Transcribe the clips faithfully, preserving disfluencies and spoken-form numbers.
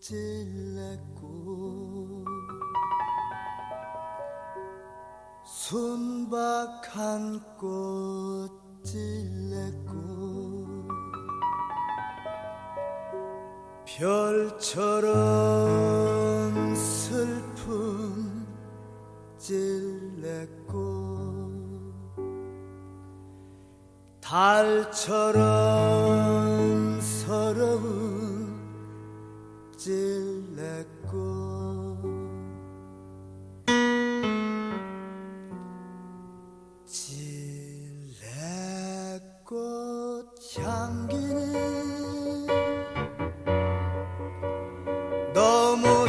찔레꽃 순박한 꽃 찔레꽃 별처럼 슬픈 찔레꽃 달처럼 서러운 찔레꽃 찔레꽃 향기는 너무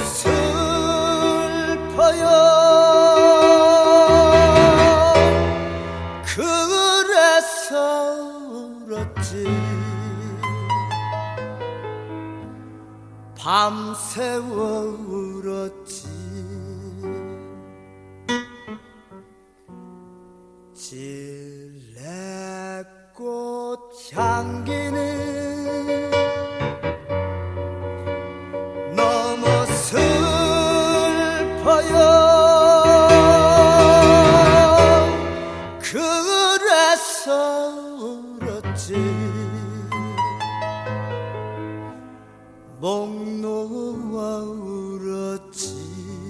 슬퍼요. 그래서 울었지. 밤새워 울었지. 찔레꽃 향기는 너무 슬퍼요. 그래서 울었지. 목 놓아 울었지.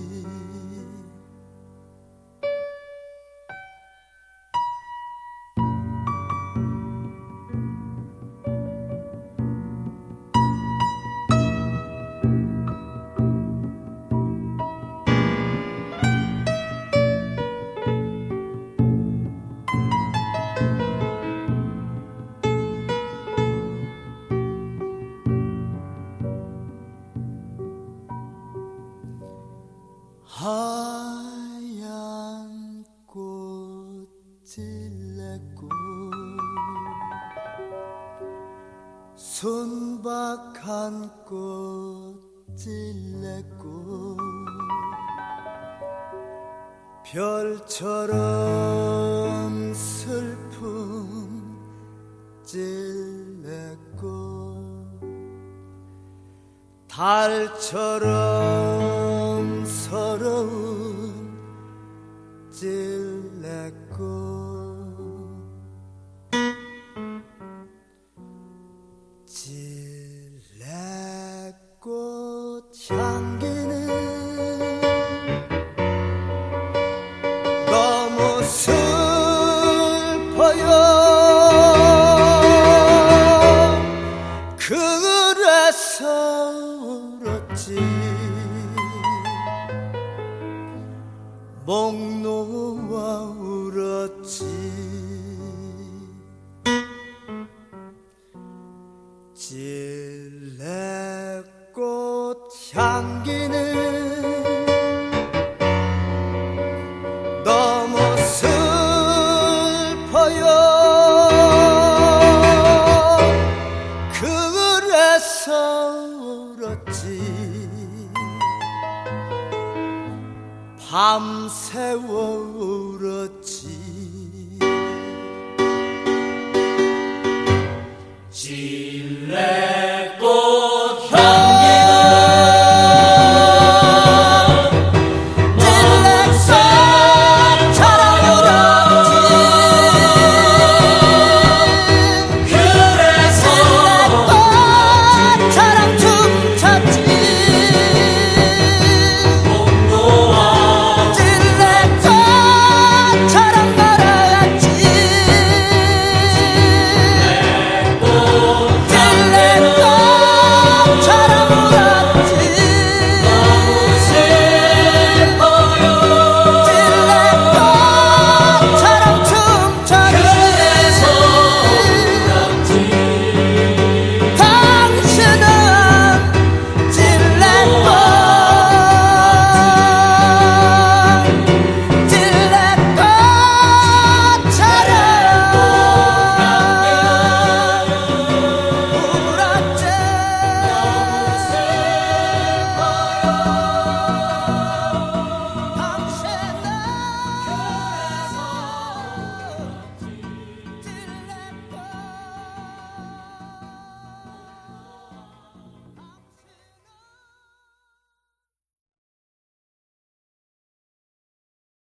하얀 꽃 찔레꽃 순박한 꽃 찔레꽃 별처럼 슬픈 찔레꽃 달처럼 서러운 찔레꽃 찔레꽃 향기는 너무 슬퍼요. 그래서 울었지. 목 놓아 울었지. 찔레꽃 향기는 너무 슬퍼요. 그래서 울었지. 밤새워 울었지. 찔레꽃 향기는 찔레꽃처럼 울었지.